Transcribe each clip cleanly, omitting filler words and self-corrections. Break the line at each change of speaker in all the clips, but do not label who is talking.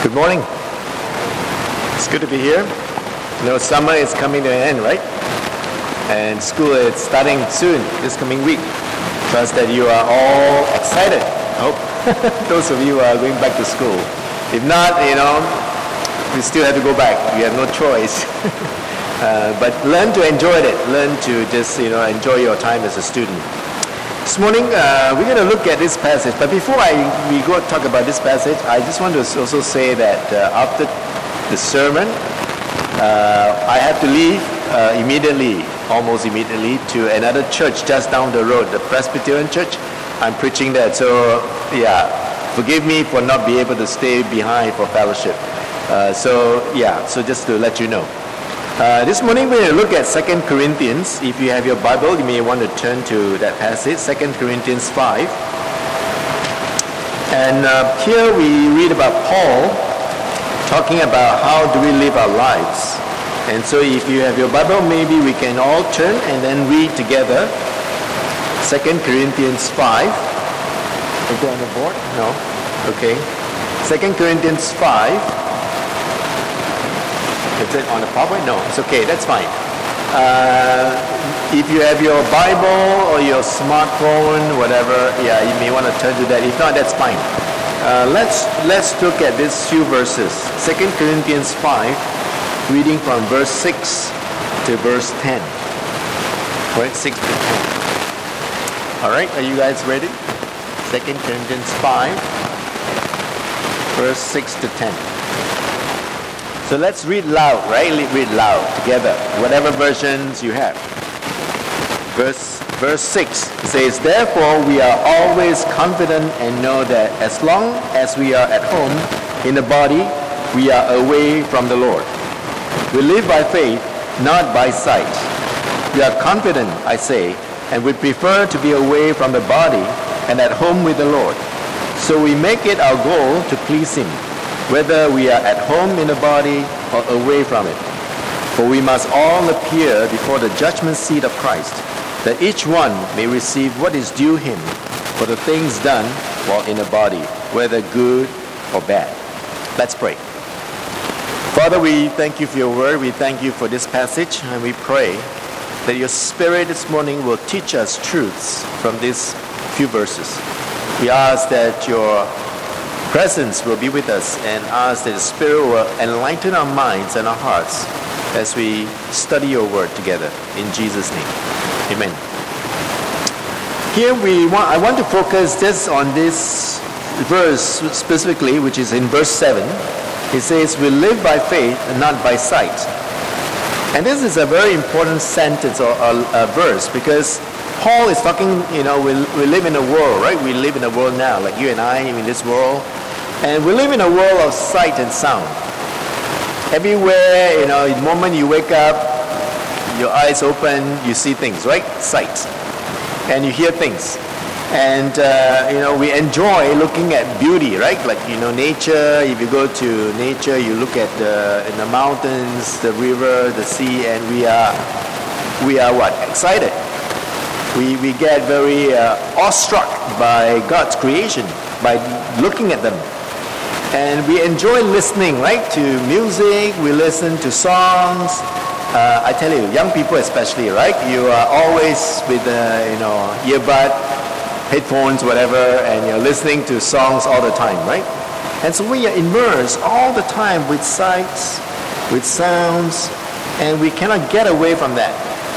Good morning. It's good to be here. Summer is coming to an end, right? And school is starting soon, this coming week. Trust that you are all excited. I hope those of you are going back to school. If not, we still have to go back. We have no choice. But learn to enjoy it. Learn to just, enjoy your time as a student. This morning, we're going to look at this passage. But before we go talk about this passage, I just want to also say that after the sermon, I have to leave almost immediately, to another church just down the road, the Presbyterian Church. I'm preaching there. So, forgive me for not being able to stay behind for fellowship. So just to let you know. This morning we're going to look at 2 Corinthians. If you have your Bible, you may want to turn to that passage, 2 Corinthians 5. And here we read about Paul talking about how do we live our lives. And so if you have your Bible, maybe we can all turn and then read together 2 Corinthians 5. Is it on the board? No? Okay. 2 Corinthians 5. Is it on the PowerPoint? No, it's okay. That's fine. If you have your Bible or your smartphone, whatever, you may want to turn to that. If not, that's fine. Let's look at these few verses. 2 Corinthians 5, reading from verse 6 to verse 10. Right, 6 to 10. All right, are you guys ready? 2 Corinthians 5, verse 6 to 10. So let's read loud, right? Read loud together, whatever versions you have. Verse 6 says, "Therefore we are always confident and know that as long as we are at home in the body, we are away from the Lord. We live by faith, not by sight. We are confident, I say, and we prefer to be away from the body and at home with the Lord. So we make it our goal to please Him, whether we are at home in the body or away from it. For we must all appear before the judgment seat of Christ, that each one may receive what is due him for the things done while in the body, whether good or bad." Let's pray. Father, we thank you for your word. We thank you for this passage, and we pray that your Spirit this morning will teach us truths from these few verses. We ask that your presence will be with us, and ask that the Spirit will enlighten our minds and our hearts as we study your word together. In Jesus' name, amen. Here I want to focus just on this verse specifically, which is in verse 7. It says, "We live by faith and not by sight." And this is a very important sentence or a verse, because Paul is talking, we live in a world, right? We live in a world now, like you and I, in this world. And we live in a world of sight and sound. Everywhere, the moment you wake up, your eyes open, you see things, right? Sight. And you hear things. And, we enjoy looking at beauty, right? Like, nature. If you go to nature, you look at in the mountains, the river, the sea, and we are what? Excited. We get very awestruck by God's creation, by looking at them. And we enjoy listening, right, to music. We listen to songs. I tell you, young people especially, right? You are always with earbud, headphones, whatever, and you're listening to songs all the time, right? And so we are immersed all the time with sights, with sounds, and we cannot get away from that.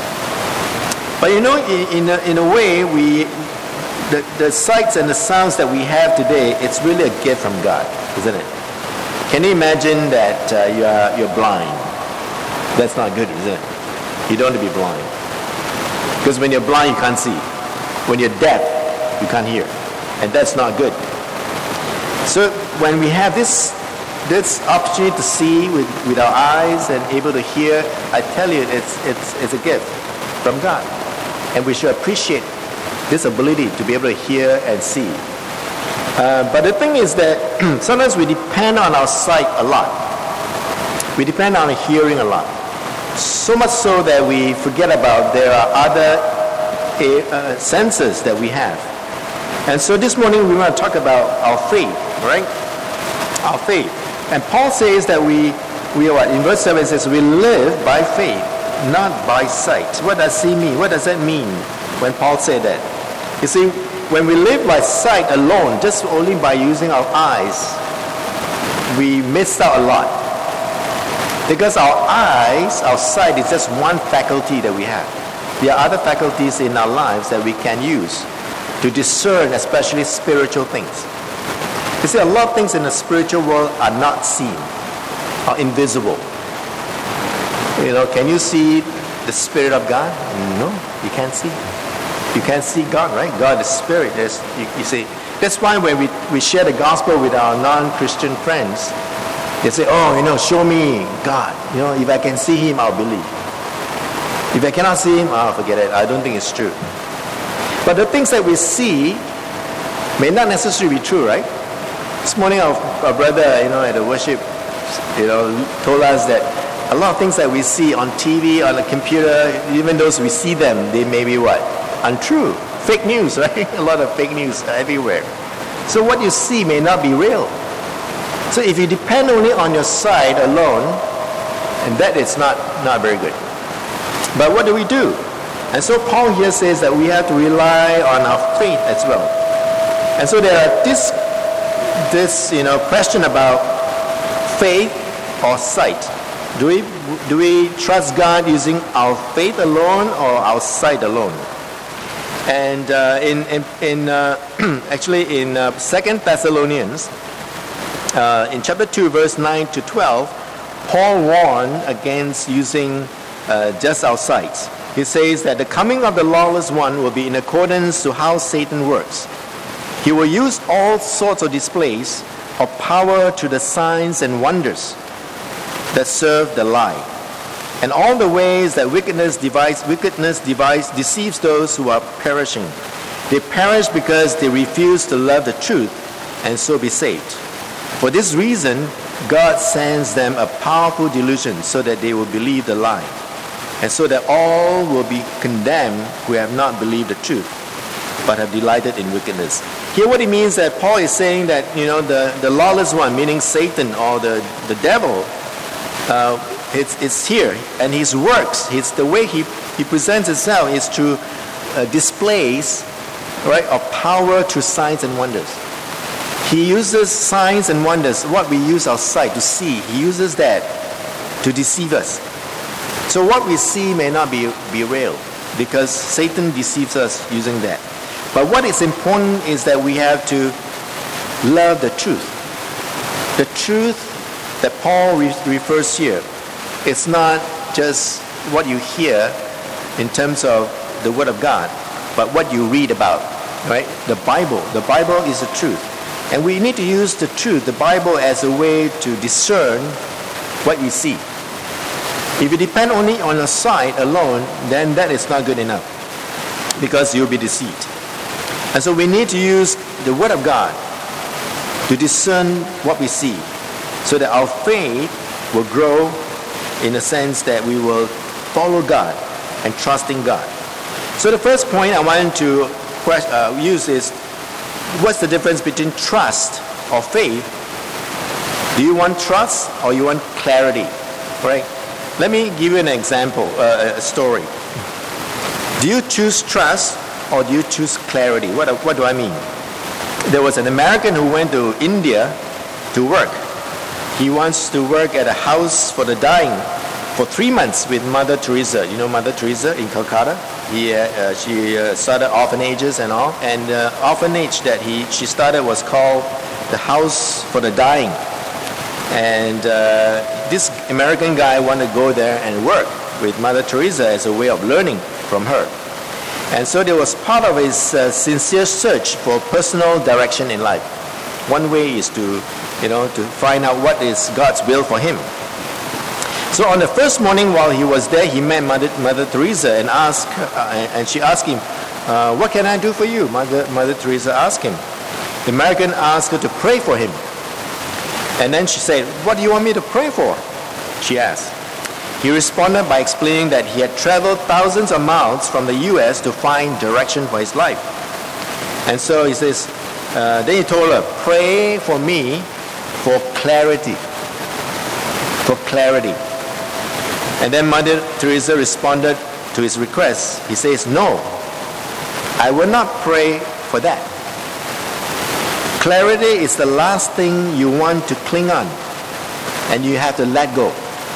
But in a way, the sights and the sounds that we have today, it's really a gift from God, isn't it? Can you imagine that you're blind? That's not good, isn't it? You don't want to be blind. Because when you're blind, you can't see. When you're deaf, you can't hear. And that's not good. So when we have this opportunity to see with our eyes and able to hear, I tell you, it's a gift from God. And we should appreciate this ability to be able to hear and see. But the thing is that sometimes we depend on our sight a lot. We depend on hearing a lot. So much so that we forget about there are other senses that we have. And so this morning we want to talk about our faith, right? Our faith. And Paul says that we are what? In verse 7 it says, we live by faith, not by sight. What does he mean? What does that mean when Paul said that? You see, when we live by sight alone, just only by using our eyes, we miss out a lot. Because our eyes, our sight is just one faculty that we have. There are other faculties in our lives that we can use to discern, especially spiritual things. You see, a lot of things in the spiritual world are not seen, are invisible. You know, can you see the Spirit of God? No, you can't see. You can't see God, right? God is Spirit. You see, that's why when we share the gospel with our non-Christian friends, they say, oh, you know, show me God. You know, if I can see Him, I'll believe. If I cannot see Him, I'll forget it. I don't think it's true. But the things that we see may not necessarily be true, right? This morning our brother, you know, at the worship, you know, told us that a lot of things that we see on TV, on the computer, even those we see them, they may be what? Untrue. Fake news, right? A lot of fake news everywhere. So what you see may not be real. So if you depend only on your sight alone, and that is not very good. But what do we do? And so Paul here says that we have to rely on our faith as well. And so there are this question about faith or sight. Do we trust God using our faith alone or our sight alone? And actually in 2 Thessalonians, in chapter 2, verse 9 to 12, Paul warned against using just our sight. He says that the coming of the lawless one will be in accordance to how Satan works. He will use all sorts of displays of power to the signs and wonders that serve the lie, and all the ways that wickedness deceives those who are perishing. They perish because they refuse to love the truth and so be saved. For this reason, God sends them a powerful delusion so that they will believe the lie, and so that all will be condemned who have not believed the truth, but have delighted in wickedness. Here what it means that Paul is saying that, you know, the lawless one, meaning Satan or the devil, it's here, and his works, the way he presents himself is to displays, right, of power through signs and wonders. He uses signs and wonders, what we use our sight to see. He uses that to deceive us. So what we see may not be real, because Satan deceives us using that. But what is important is that we have to love the truth. The truth that Paul refers here, it's not just what you hear in terms of the Word of God, but what you read about, right? The Bible is the truth. And we need to use the truth, the Bible, as a way to discern what we see. If you depend only on your sight alone, then that is not good enough, because you'll be deceived. And so we need to use the Word of God to discern what we see, so that our faith will grow in the sense that we will follow God and trust in God. So the first point I want to use is, what's the difference between trust or faith? Do you want trust or you want clarity? Right? Let me give you an example, a story. Do you choose trust or do you choose clarity? What do I mean? There was an American who went to India to work. He wants to work at a house for the dying for 3 months with Mother Teresa. You know Mother Teresa in Calcutta? She started orphanages and all. And the orphanage that she started was called the House for the Dying. And this American guy wanted to go there and work with Mother Teresa as a way of learning from her. And so there was part of his sincere search for personal direction in life. One way is to find out what is God's will for him. So on the first morning while he was there, he met Mother Teresa and she asked him, what can I do for you? Mother Teresa asked him. The American asked her to pray for him. And then she said, what do you want me to pray for? She asked. He responded by explaining that he had traveled thousands of miles from the U.S. to find direction for his life. And so he says, then he told her, pray for me for clarity. for clarity. And then Mother Teresa responded to his request. He says, no, I will not pray for that. Clarity is the last thing you want to cling on, and you have to let go.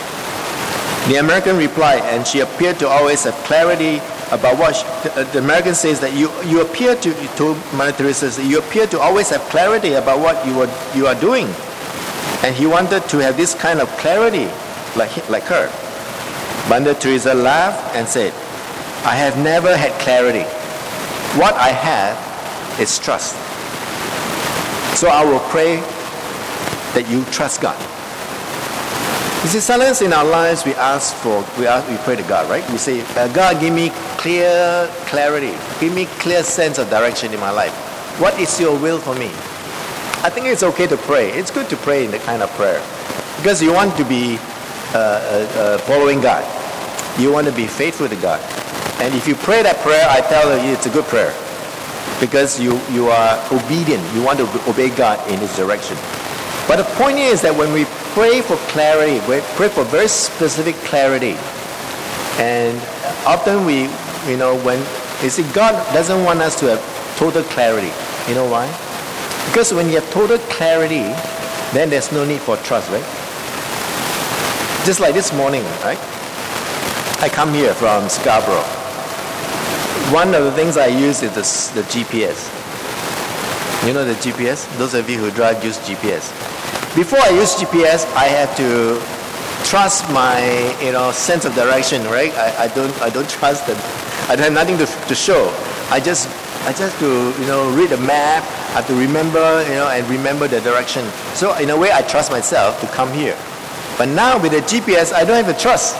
The American replied, and she appeared to always have clarity about what the American says that you appear to Mother Teresa, you appear to always have clarity about what you are doing. And he wanted to have this kind of clarity like her. Mother Teresa laughed and said, I have never had clarity. What I have is trust. So I will pray that you trust God. You see, sometimes in our lives we pray to God, right? We say, God, give me clear clarity. Give me clear sense of direction in my life. What is your will for me? I think it's okay to pray. It's good to pray in the kind of prayer. Because you want to be following God. You want to be faithful to God. And if you pray that prayer, I tell you it's a good prayer. Because you are obedient. You want to obey God in His direction. But the point is that when we pray for clarity, we pray for very specific clarity. And often when you see, God doesn't want us to have total clarity. You know why? Because when you have total clarity, then there's no need for trust, right? Just like this morning, right? I come here from Scarborough. One of the things I use is the GPS. You know the GPS? Those of you who drive use GPS. Before I use GPS, I have to trust my sense of direction, right? I don't trust them. I have nothing to show. I just to read the map. I have to remember and remember the direction. So in a way, I trust myself to come here. But now with the GPS, I don't have to trust.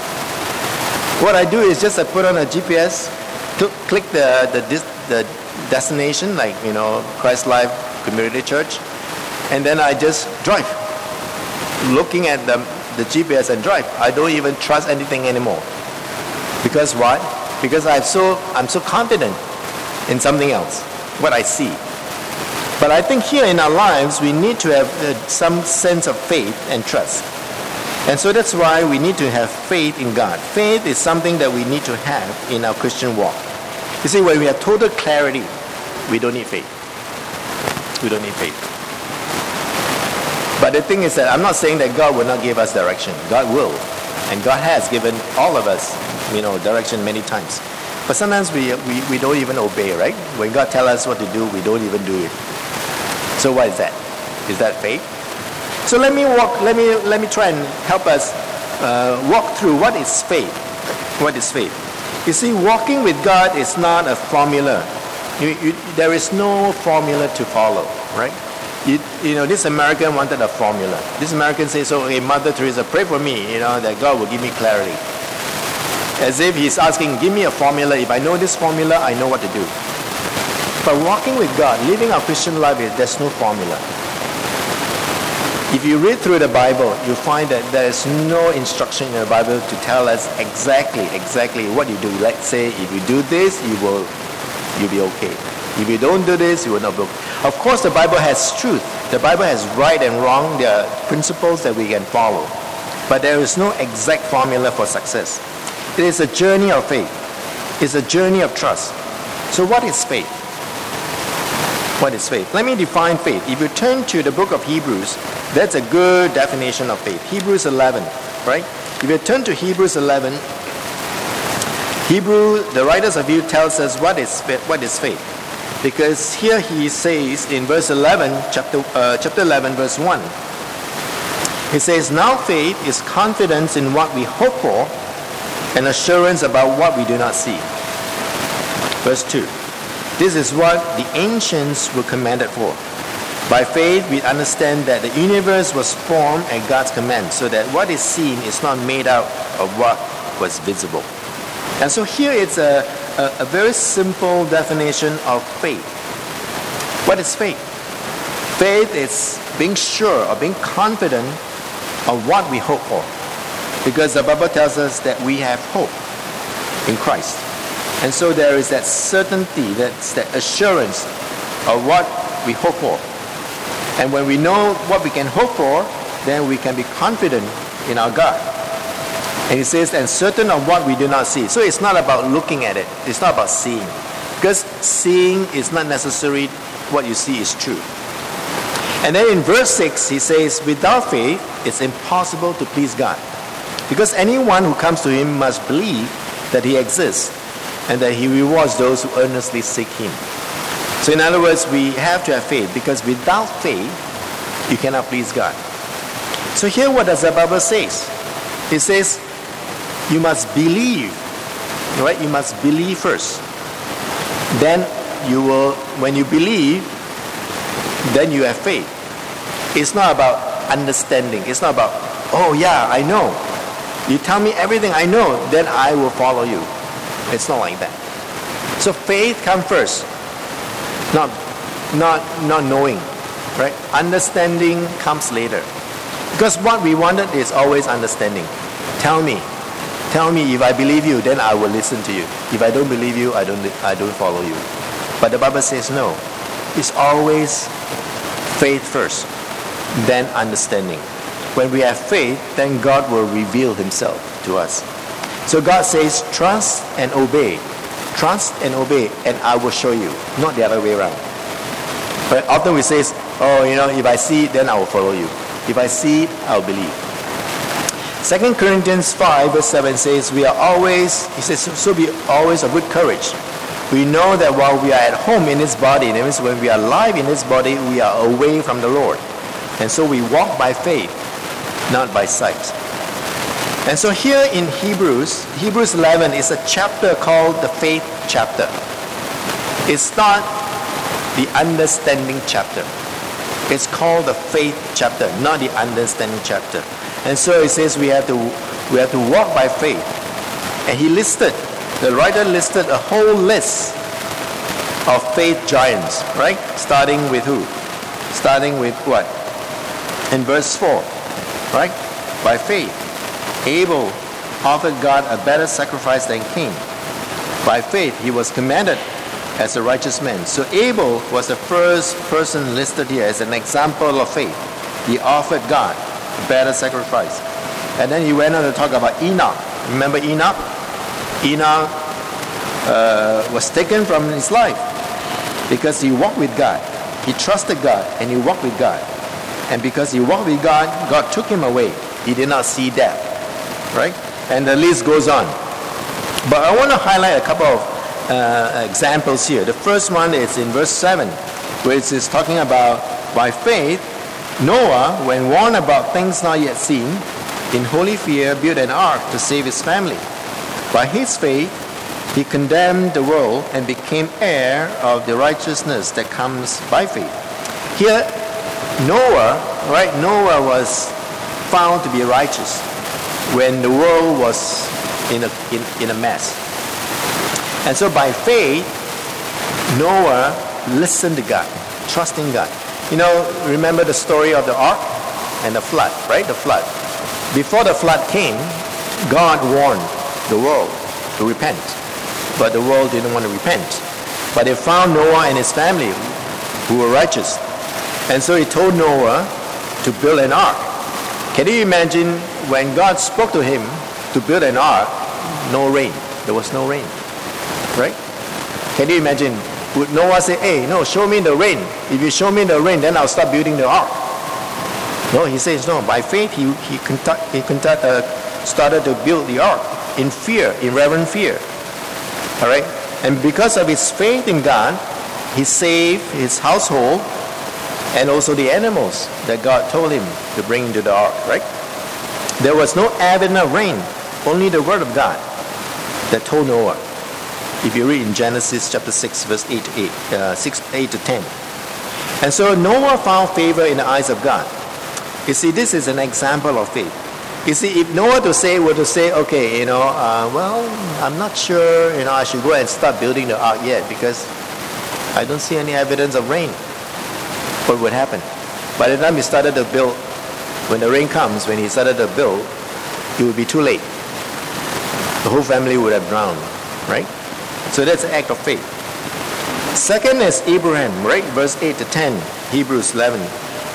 What I do is just I put on a GPS, click the destination, like Christ Life Community Church, and then I just drive, looking at the GPS and drive. I don't even trust anything anymore. Because what? Because I'm so confident in something else, what I see. But I think here in our lives, we need to have some sense of faith and trust. And so that's why we need to have faith in God. Faith is something that we need to have in our Christian walk. You see, when we have total clarity, we don't need faith. We don't need faith. But the thing is that I'm not saying that God will not give us direction. God will. And God has given all of us, direction many times. But sometimes we don't even obey, right? When God tells us what to do, we don't even do it. So what is that? Is that faith? So let me try and help us walk through what is faith. What is faith? You see, walking with God is not a formula. There is no formula to follow, right? This American wanted a formula. This American says, "Okay, Mother Teresa, pray for me, that God will give me clarity." As if he's asking, give me a formula. If I know this formula, I know what to do. But walking with God, living our Christian life, there's no formula. If you read through the Bible, you find that there is no instruction in the Bible to tell us exactly what you do. Let's say if you do this, you'll be okay. If you don't do this, you will not be okay. Of course, the Bible has truth. The Bible has right and wrong. There are principles that we can follow. But there is no exact formula for success. It is a journey of faith. It's a journey of trust. So what is faith? What is faith? Let me define faith. If you turn to the book of Hebrews, that's a good definition of faith. Hebrews 11, right? If you turn to Hebrews 11, the writers of Hebrews tells us what is faith. Because here he says in verse 11, chapter 11, verse 1, he says, now faith is confidence in what we hope for and assurance about what we do not see. Verse 2, this is what the ancients were commanded for. By faith, we understand that the universe was formed at God's command, so that what is seen is not made out of what was visible. And so here it's a very simple definition of faith. What is faith? Faith is being sure or being confident of what we hope for. Because the Bible tells us that we have hope in Christ. And so there is that certainty, that's that assurance of what we hope for. And when we know what we can hope for, then we can be confident in our God. And he says, and certain of what we do not see. So it's not about looking at it. It's not about seeing. Because seeing is not necessarily what you see is true. And then in verse 6, he says, without faith, it's impossible to please God. Because anyone who comes to him must believe that he exists and that he rewards those who earnestly seek him. So in other words, we have to have faith, because without faith, you cannot please God. So here what does the Bible say? It says, you must believe, right? You must believe first. Then you will, when you believe, then you have faith. It's not about understanding. It's not about, oh yeah, I know. You tell me everything I know, then I will follow you. It's not like that. So faith comes first. Not knowing, right? Understanding comes later. Because what we wanted is always understanding. Tell me if I believe you, then I will listen to you. If I don't believe you, I don't follow you. But the Bible says no. It's always faith first, then understanding. When we have faith, then God will reveal himself to us. So God says, trust and obey. Trust and obey, and I will show you. Not the other way around. But often we say, if I see it, then I will follow you. If I see it, I'll believe. 2 Corinthians 5 verse 7 says, he says, so be always of good courage. We know that while we are at home in this body, that means when we are alive in this body, we are away from the Lord. And so we walk by faith, not by sight. And so here in Hebrews 11 is a chapter called the faith chapter. It's not the understanding chapter. It's called the faith chapter, not the understanding chapter. And so it says we have to walk by faith. And the writer listed a whole list of faith giants, right? Starting with who? Starting with what? In verse 4, right? By faith, Abel offered God a better sacrifice than Cain. By faith, he was commended as a righteous man. So Abel was the first person listed here as an example of faith. He offered God a better sacrifice. And then he went on to talk about Enoch. Remember Enoch? Enoch was taken from his life because he walked with God. He trusted God and he walked with God. And because he walked with God, God took him away. He did not see death. Right? And the list goes on. But I want to highlight a couple of examples here. The first one is in verse 7, where it is talking about, by faith, Noah, when warned about things not yet seen, in holy fear built an ark to save his family. By his faith, he condemned the world and became heir of the righteousness that comes by faith. Here, Noah was found to be righteous when the world was in a mess. And so by faith, Noah listened to God, trusting God. Remember the story of the ark and the flood, right? The flood. Before the flood came, God warned the world to repent. But the world didn't want to repent. But they found Noah and his family who were righteous. And so he told Noah to build an ark. Can you imagine when God spoke to him to build an ark, no rain. There was no rain. Right? Can you imagine? Would Noah say, hey, no, show me the rain. If you show me the rain, then I'll start building the ark. No, he says no. By faith, he started to build the ark in fear, in reverent fear. All right? And because of his faith in God, he saved his household and also the animals that God told him to bring into the ark, right? There was no advent of rain, only the word of God that told Noah. If you read in Genesis chapter 6, verse 8 to 10. And so Noah found favor in the eyes of God. You see, this is an example of faith. You see, if Noah were to say, okay, I'm not sure, I should go and start building the ark yet because I don't see any evidence of rain. What would happen? By the time he started to build, when the rain comes, when he started to build, it would be too late. The whole family would have drowned, right? So that's an act of faith. Second is Abraham, right? Verse 8 to 10, Hebrews 11.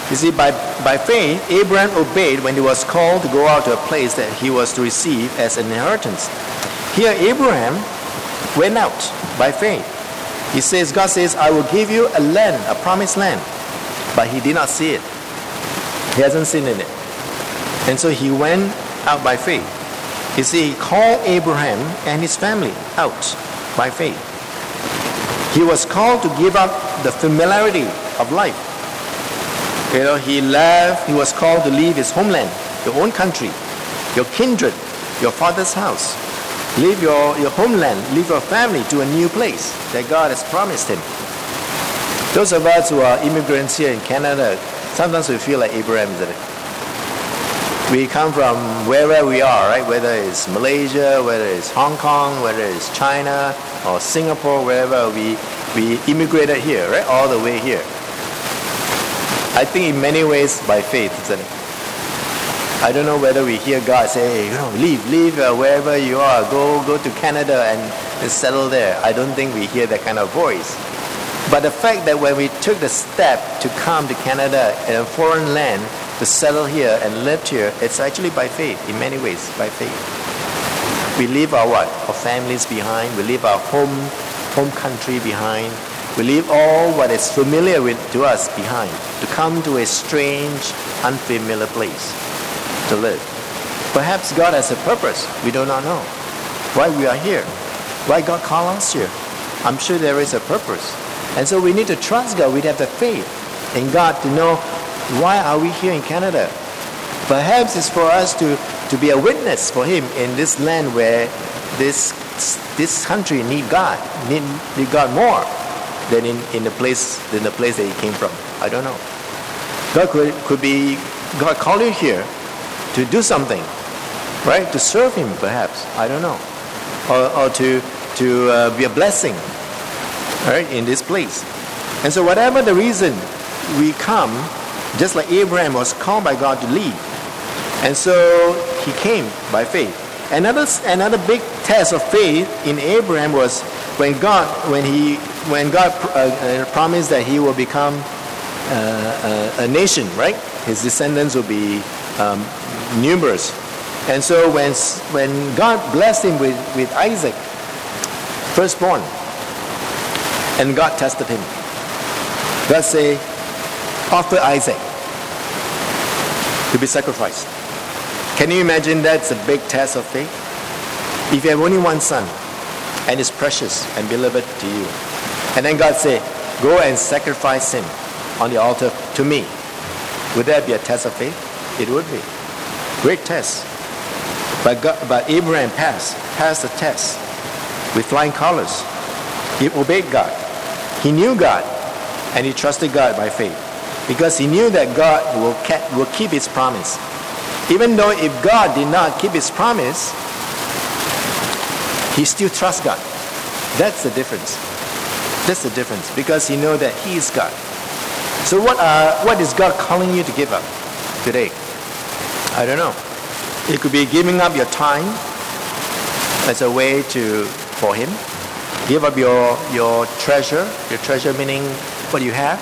You see, by faith, Abraham obeyed when he was called to go out to a place that he was to receive as an inheritance. Here, Abraham went out by faith. He says, God says, I will give you a land, a promised land. But he did not see it. He hasn't seen it. And so he went out by faith. You see, he called Abraham and his family out by faith. He was called to give up the familiarity of life. You know, he was called to leave his homeland, your own country, your kindred, your father's house. Leave your homeland, leave your family to a new place that God has promised him. Those of us who are immigrants here in Canada, sometimes we feel like Abraham, isn't it? We come from wherever we are, right? Whether it's Malaysia, whether it's Hong Kong, whether it's China or Singapore, wherever we immigrated here, right? All the way here. I think in many ways by faith, isn't it? I don't know whether we hear God say, leave wherever you are, go to Canada and settle there. I don't think we hear that kind of voice. But the fact that when we took the step to come to Canada in a foreign land, to settle here and live here, it's actually by faith, in many ways, by faith. We leave our families behind, we leave our home country behind, we leave all what is familiar to us behind, to come to a strange, unfamiliar place to live. Perhaps God has a purpose, we do not know. Why we are here, why God called us here. I'm sure there is a purpose. And so we need to trust God, we have the faith in God to know why are we here in Canada. Perhaps it's for us to be a witness for Him in this land where this country need God God more than in the place that He came from. I don't know. God called you here to do something, right? To serve Him, perhaps. I don't know, or to be a blessing, right, in this place. And so, whatever the reason we come, just like Abraham was called by God to leave, and so he came by faith. Another big test of faith in Abraham was when God promised that he will become a nation, right? His descendants will be numerous. And so when God blessed him with Isaac, firstborn, and God tested him, God say, offer Isaac to be sacrificed. Can you imagine that's a big test of faith? If you have only one son and it's precious and beloved to you, and then God say, go and sacrifice him on the altar to me, would that be a test of faith? It would be. Great test. But Abraham passed the test with flying colors. He obeyed God. He knew God, and he trusted God by faith, because he knew that God will keep his promise. Even though if God did not keep his promise, he still trusts God. That's the difference. That's the difference, because he knows that he is God. So what is God calling you to give up today? I don't know. It could be giving up your time as a way for him. Give up your treasure. Your treasure meaning what you have,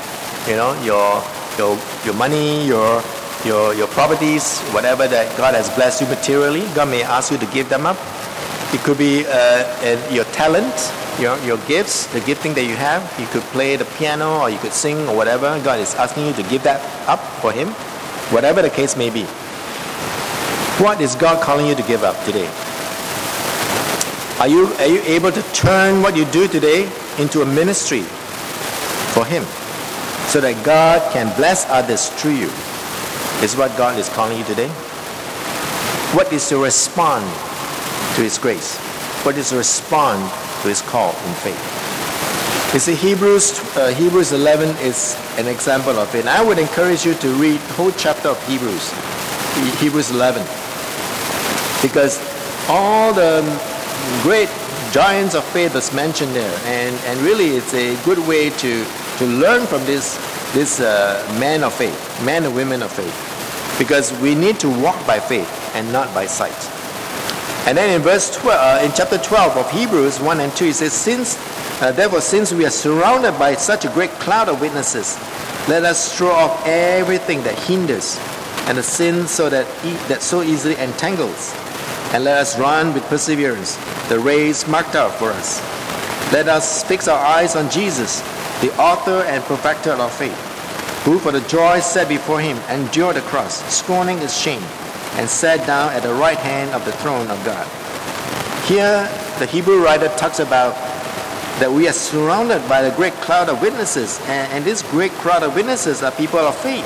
your money, your properties, whatever that God has blessed you materially. God may ask you to give them up. It could be your talent, your gifts, the gifting that you have. You could play the piano, or you could sing, or whatever. God is asking you to give that up for him, whatever the case may be. What is God calling you to give up today? Are you able to turn what you do today into a ministry for him, so that God can bless others through you? Is what God is calling you today? What is to respond to his grace? What is to respond to his call in faith? You see, Hebrews 11 is an example of it. And I would encourage you to read the whole chapter of Hebrews 11, because all the great giants of faith that's mentioned there, and really it's a good way to learn from this man of faith, men and women of faith, because we need to walk by faith and not by sight. And then in chapter 12 of Hebrews 1 and 2, it says, since Therefore, since we are surrounded by such a great cloud of witnesses, let us throw off everything that hinders and the sin that so easily entangles, and let us run with perseverance the race marked out for us. Let us fix our eyes on Jesus, the author and perfecter of our faith, who for the joy set before him endured the cross, scorning its shame, and sat down at the right hand of the throne of God. Here, the Hebrew writer talks about that we are surrounded by a great cloud of witnesses, and this great crowd of witnesses are people of faith.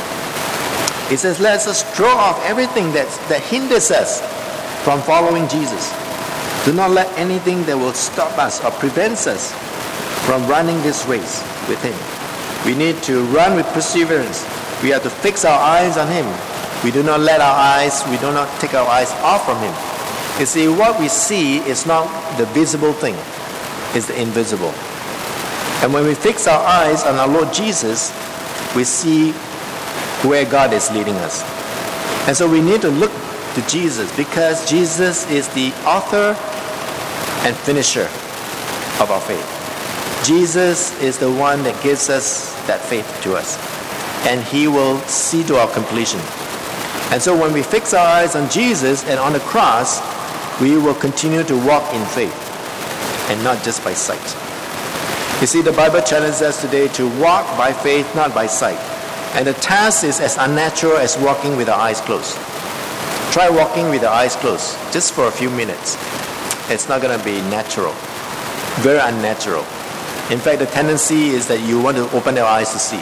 It says, let us throw off everything that hinders us from following Jesus. Do not let anything that will stop us or prevents us from running this race with him. We need to run with perseverance. We have to fix our eyes on him. We do not take our eyes off from him. You see, what we see is not the visible thing, it's the invisible. And when we fix our eyes on our Lord Jesus, we see where God is leading us. And so we need to look to Jesus, because Jesus is the author and finisher of our faith. Jesus is the one that gives us that faith to us, and he will see to our completion. And so when we fix our eyes on Jesus and on the cross, we will continue to walk in faith and not just by sight. You see, the Bible challenges us today to walk by faith, not by sight. And the task is as unnatural as walking with our eyes closed. Try walking with your eyes closed, just for a few minutes. It's not going to be natural, very unnatural. In fact, the tendency is that you want to open your eyes to see,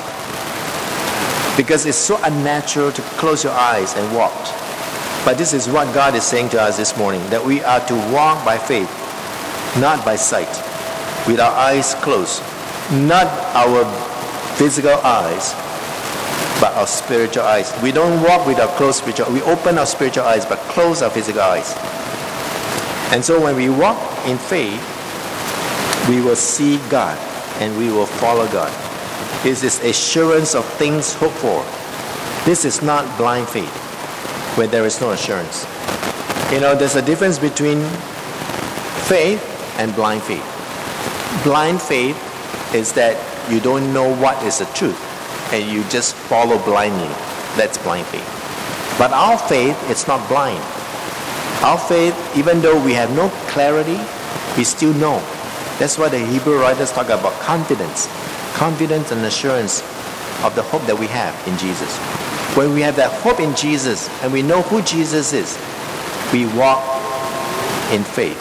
because it's so unnatural to close your eyes and walk. But this is what God is saying to us this morning, that we are to walk by faith, not by sight, with our eyes closed, not our physical eyes, but our spiritual eyes. We don't walk with our closed spiritual. We open our spiritual eyes, but close our physical eyes. And so when we walk in faith, we will see God and we will follow God. This is assurance of things hoped for. This is not blind faith, where there is no assurance. You know, there's a difference between faith and blind faith. Blind faith is that you don't know what is the truth, and you just follow blindly. That's blind faith. But our faith, it's not blind. Our faith, even though we have no clarity, we still know. That's why the Hebrew writers talk about confidence. Confidence and assurance of the hope that we have in Jesus. When we have that hope in Jesus and we know who Jesus is, we walk in faith,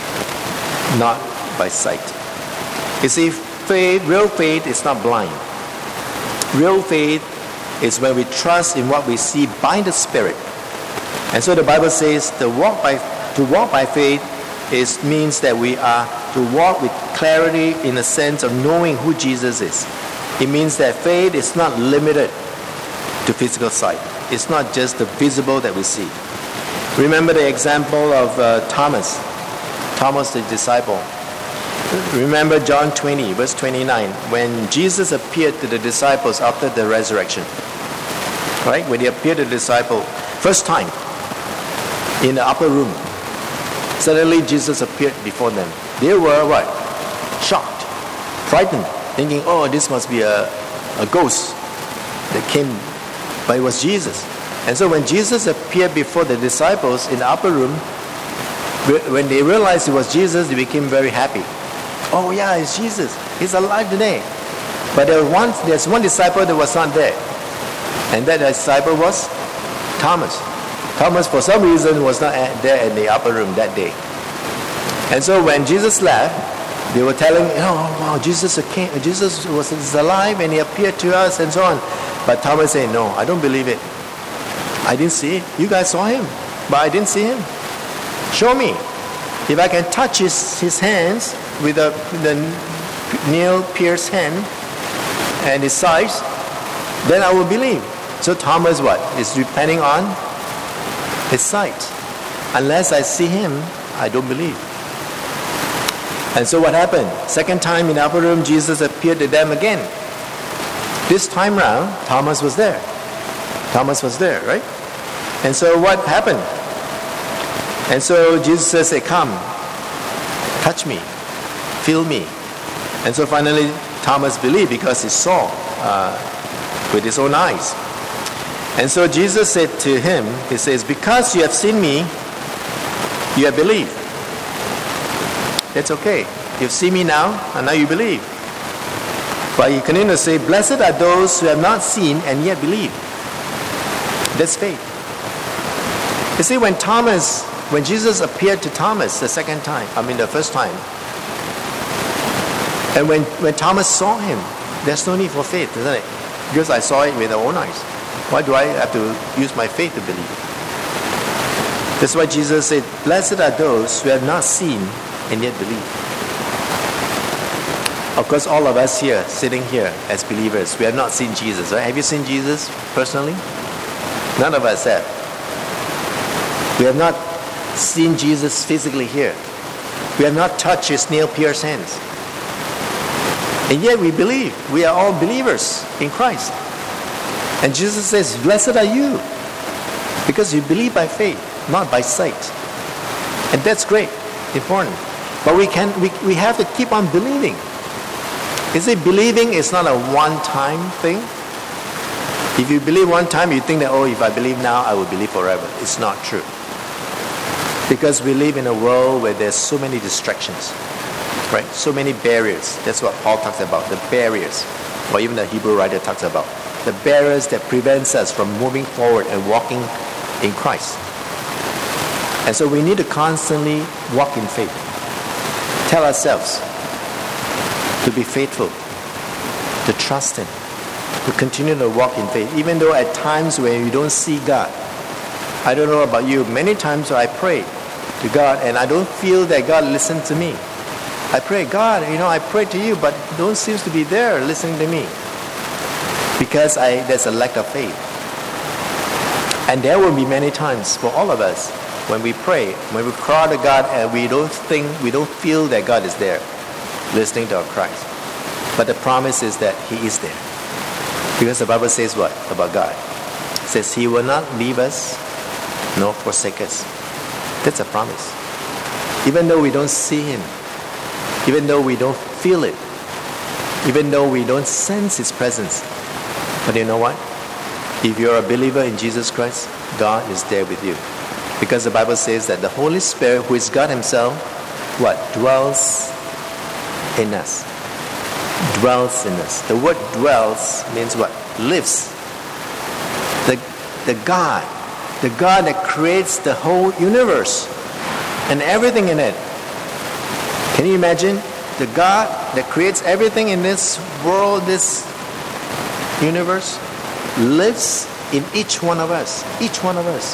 not by sight. You see, faith, real faith is not blind. Real faith is when we trust in what we see by the Spirit. And so the Bible says to walk by faith means that we are to walk with clarity in the sense of knowing who Jesus is. It means that faith is not limited to physical sight. It's not just the visible that we see. Remember the example of Thomas the disciple. Remember John 20, verse 29, when Jesus appeared to the disciples after the resurrection. Right? When he appeared to the disciple, first time, in the upper room. Suddenly Jesus appeared before them. They were what? Shocked, frightened, thinking, oh, this must be a ghost that came, but it was Jesus. And so when Jesus appeared before the disciples in the upper room, when they realized it was Jesus, they became very happy. Oh yeah, it's Jesus. He's alive today. But there's one disciple that was not there. And that disciple was Thomas. Thomas, for some reason, was not there in the upper room that day. And so when Jesus left, they were telling, oh wow, Jesus was alive and he appeared to us and so on. But Thomas said, no, I don't believe it. I didn't see it. You guys saw him, but I didn't see him. Show me. If I can touch his hands with the nail-pierced hand and his sides, then I will believe. So Thomas is depending on his sight. Unless I see him, I don't believe. And so what happened? Second time in the upper room, Jesus appeared to them again. This time round, Thomas was there. Thomas was there, right? And so what happened? And so Jesus said, come, touch me, feel me, And so finally, Thomas believed because he saw with his own eyes. And so Jesus said to him, he says, because you have seen me, you have believed. That's okay. You've seen me now, and now you believe. But he continued to say, blessed are those who have not seen and yet believe. That's faith. You see, when Jesus appeared to Thomas the first time, and when Thomas saw him, there's no need for faith, isn't it? Because I saw it with my own eyes. Why do I have to use my faith to believe? That's why Jesus said, blessed are those who have not seen and yet believe. Of course, all of us here, sitting here as believers, we have not seen Jesus, right? Have you seen Jesus personally? None of us have. We have not seen Jesus physically here. We have not touched his nail-pierced hands. And yet we believe. We are all believers in Christ. And Jesus says, blessed are you, because you believe by faith, not by sight. And that's great, important. But we have to keep on believing. You see, believing is not a one-time thing. If you believe one time, you think that, if I believe now, I will believe forever. It's not true. Because we live in a world where there's so many distractions, right? So many barriers. That's what Paul talks about, the barriers. Or even the Hebrew writer talks about. The barriers that prevents us from moving forward and walking in Christ. And so we need to constantly walk in faith. Tell ourselves to be faithful, to trust him, to continue to walk in faith, even though at times when you don't see God. I don't know about you, many times I pray to God and I don't feel that God listens to me. I pray, God, I pray to you, but don't seem to be there listening to me. Because there's a lack of faith. And there will be many times for all of us when we pray, when we cry to God and we don't feel that God is there listening to our cries. But the promise is that he is there. Because the Bible says what about God? It says he will not leave us nor forsake us. That's a promise. Even though we don't see him, even though we don't feel it, even though we don't sense his presence. But you know what? If you're a believer in Jesus Christ, God is there with you. Because the Bible says that the Holy Spirit, who is God himself, dwells in us. Dwells in us. The word dwells means what? Lives. The God that creates the whole universe and everything in it. Can you imagine? The God that creates everything in this world, this universe, lives in each one of us. Each one of us.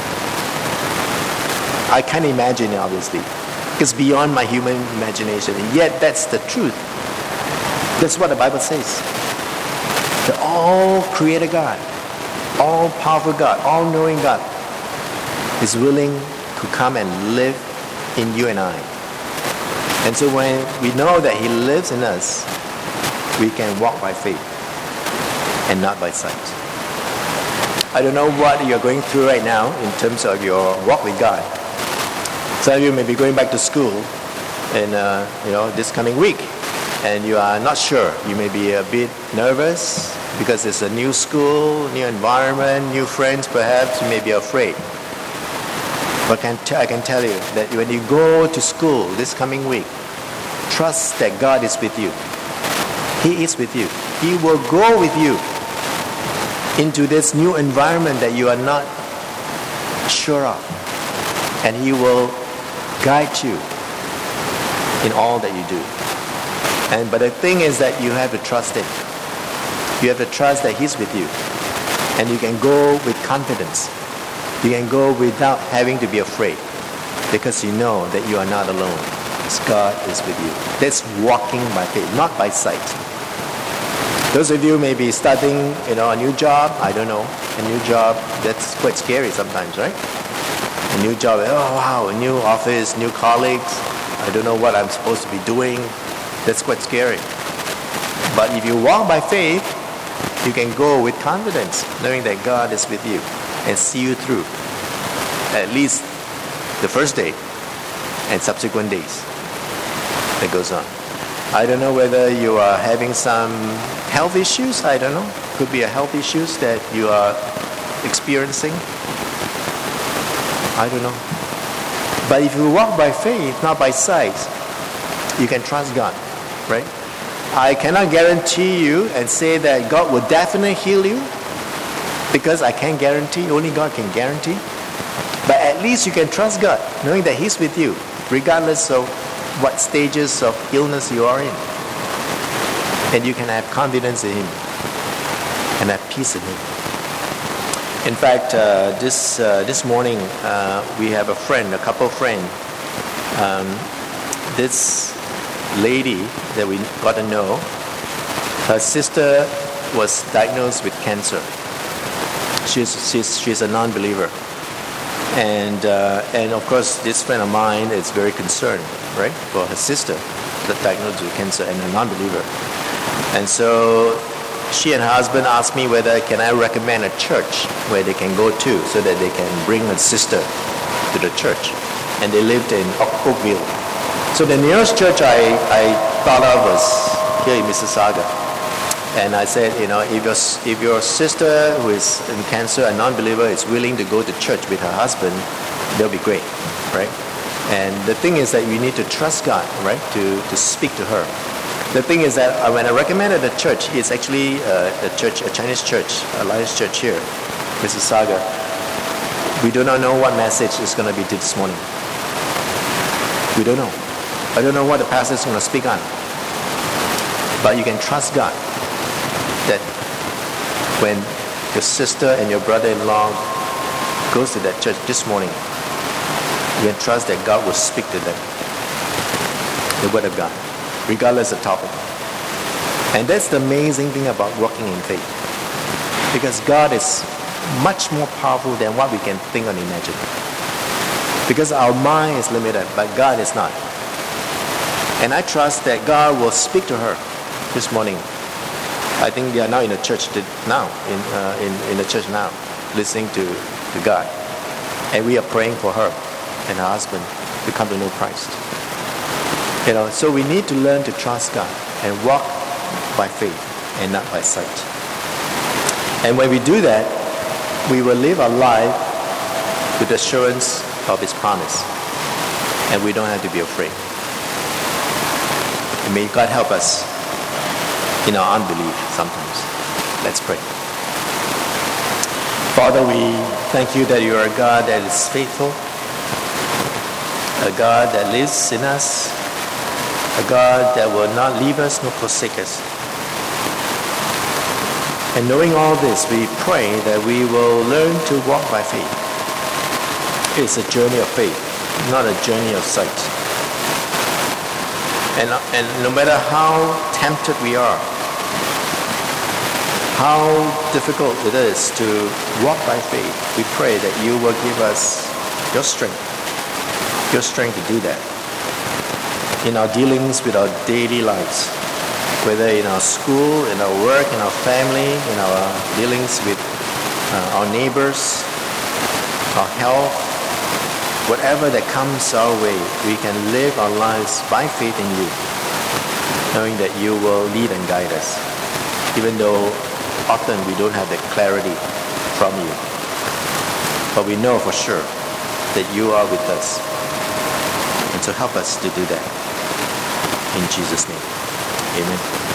I can't imagine it, obviously. It's beyond my human imagination. And yet, that's the truth. That's what the Bible says. The all-creator God, all-powerful God, all-knowing God is willing to come and live in you and I. And so when we know that he lives in us, we can walk by faith and not by sight. I don't know what you're going through right now in terms of your walk with God. Some of you may be going back to school in this coming week, and you are not sure. You may be a bit nervous because it's a new school, new environment, new friends. Perhaps you may be afraid. But I can tell you that when you go to school this coming week, trust that God is with you. He is with you. He will go with you into this new environment that you are not sure of. And he will guide you in all that you do. But the thing is that you have to trust him. You have to trust that he's with you. And you can go with confidence. You can go without having to be afraid. Because you know that you are not alone. Because God is with you. That's walking by faith, not by sight. Those of you may be starting, a new job. I don't know. A new job, that's quite scary sometimes, right? A new job, a new office, new colleagues. I don't know what I'm supposed to be doing. That's quite scary. But if you walk by faith, you can go with confidence, knowing that God is with you and see you through at least the first day and subsequent days that goes on. I don't know whether you are having some health issues. I don't know. Could be a health issues that you are experiencing. I don't know. But if you walk by faith, not by sight, you can trust God, right? I cannot guarantee you and say that God will definitely heal you, because I can't guarantee. Only God can guarantee. But at least you can trust God, knowing that He's with you, regardless of what stages of illness you are in. And you can have confidence in Him and have peace in Him. In fact, this morning we have a couple friend. This lady that we got to know, her sister was diagnosed with cancer. She's a non-believer, and of course this friend of mine is very concerned, right, for her sister that diagnosed with cancer and a non-believer. And so she and her husband asked me whether can I recommend a church where they can go to so that they can bring her sister to the church. And they lived in Oakville. So the nearest church I thought of was here in Mississauga. And I said, if your sister who is in cancer, a non-believer, is willing to go to church with her husband, that'll be great, right? And the thing is that you need to trust God, right, to speak to her. The thing is that when I recommended the church, it's actually a Chinese church, Alliance Church here, Mississauga. We do not know what message is going to be this morning. We don't know. I don't know what the pastor is going to speak on. But you can trust God that when your sister and your brother-in-law goes to that church this morning, you can trust that God will speak to them. The Word of God, regardless of topic. And that's the amazing thing about walking in faith. Because God is much more powerful than what we can think or imagine. Because our mind is limited, but God is not. And I trust that God will speak to her this morning. I think they are now in the church now, in the church now, listening to God. And we are praying for her and her husband to come to know Christ. So we need to learn to trust God and walk by faith and not by sight. And when we do that, we will live our life with assurance of His promise. And we don't have to be afraid. And may God help us in our unbelief sometimes. Let's pray. Father, we thank You that You are a God that is faithful, a God that lives in us, a God that will not leave us nor forsake us. And knowing all this, we pray that we will learn to walk by faith. It's a journey of faith, not a journey of sight. And no matter how tempted we are, how difficult it is to walk by faith, we pray that You will give us Your strength to do that. In our dealings with our daily lives, whether in our school, in our work, in our family, in our dealings with our neighbors, our health, whatever that comes our way, we can live our lives by faith in You, knowing that You will lead and guide us, even though often we don't have the clarity from You. But we know for sure that You are with us. And so help us to do that. In Jesus' name, amen.